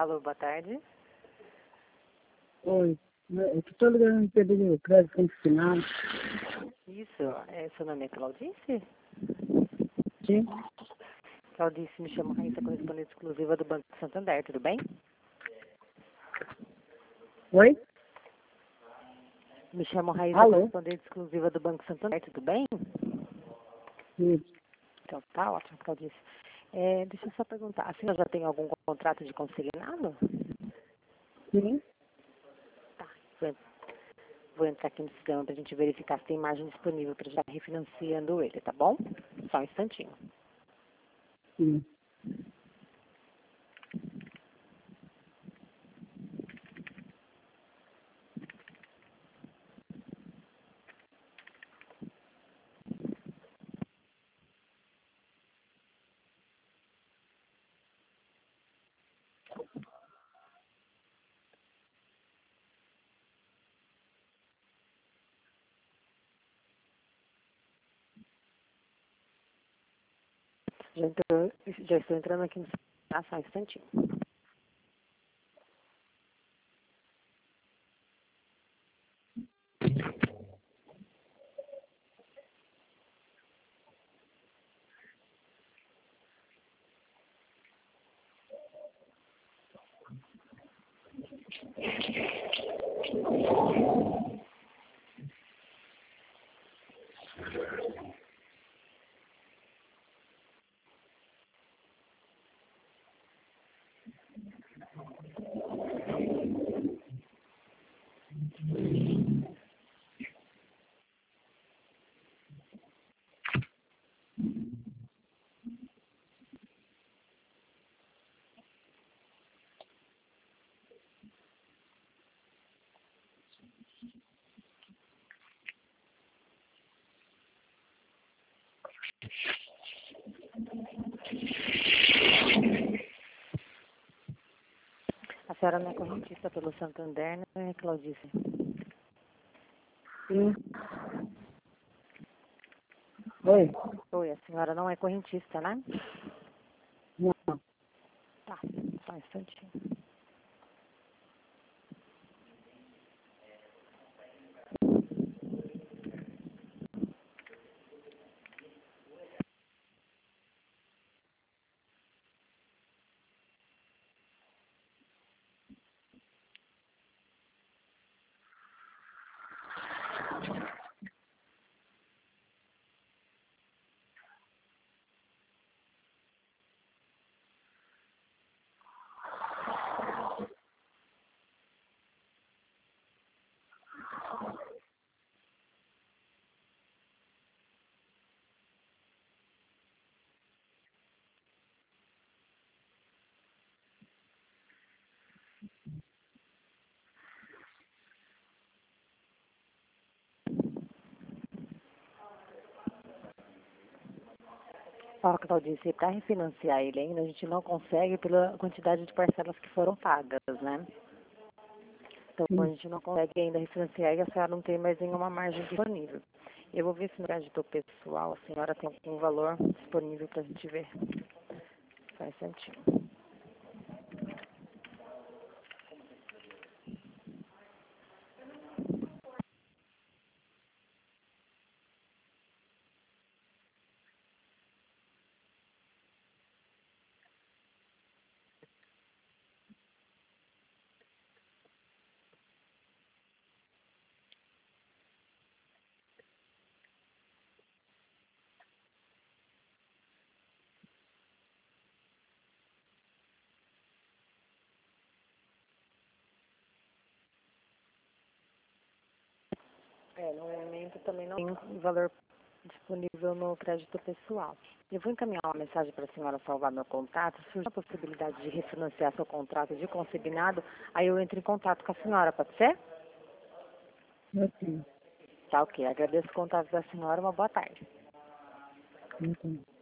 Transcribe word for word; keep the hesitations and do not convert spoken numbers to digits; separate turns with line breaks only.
Alô, boa tarde.
Oi, eu estou ligando para pedir o crédito consignado.
Isso, é, seu nome é Claudice?
Sim?
Claudice, me chamo Raíssa, correspondente exclusiva do Banco Santander, tudo bem?
Oi?
Me chamo Raíssa,
Alô?
correspondente exclusiva do Banco Santander, tudo bem?
Sim.
Então, tá ótimo, Claudice. É, deixa eu só perguntar, a senhora já tem algum contrato de consignado?
Sim?
Tá, vou, vou entrar aqui no sistema para a gente verificar se tem margem disponível para já refinanciando ele, tá bom? Só um instantinho.
Sim.
Já, entrou, já estou entrando aqui no sistema, só um instantinho. A senhora não é correntista pelo Santander, né, Claudice?
Sim. Oi?
Oi, a senhora não é correntista, né?
Não.
Tá, só um instantinho. Ó, Claudice, para refinanciar ele ainda, a gente não consegue pela quantidade de parcelas que foram pagas, né? Então, a
Sim.
gente não consegue ainda refinanciar e a senhora não tem mais nenhuma margem disponível. Eu vou ver se no crédito pessoal a senhora tem algum valor disponível para a gente ver. Só um instantinho. É, no momento também não tem valor disponível no crédito pessoal. Eu vou encaminhar uma mensagem para a senhora salvar meu contato. Se surgir a possibilidade de refinanciar seu contrato de consignado, aí eu entro em contato com a senhora, pode ser?
Ok.
Tá ok. Agradeço o contato da senhora. Uma boa tarde.
Então.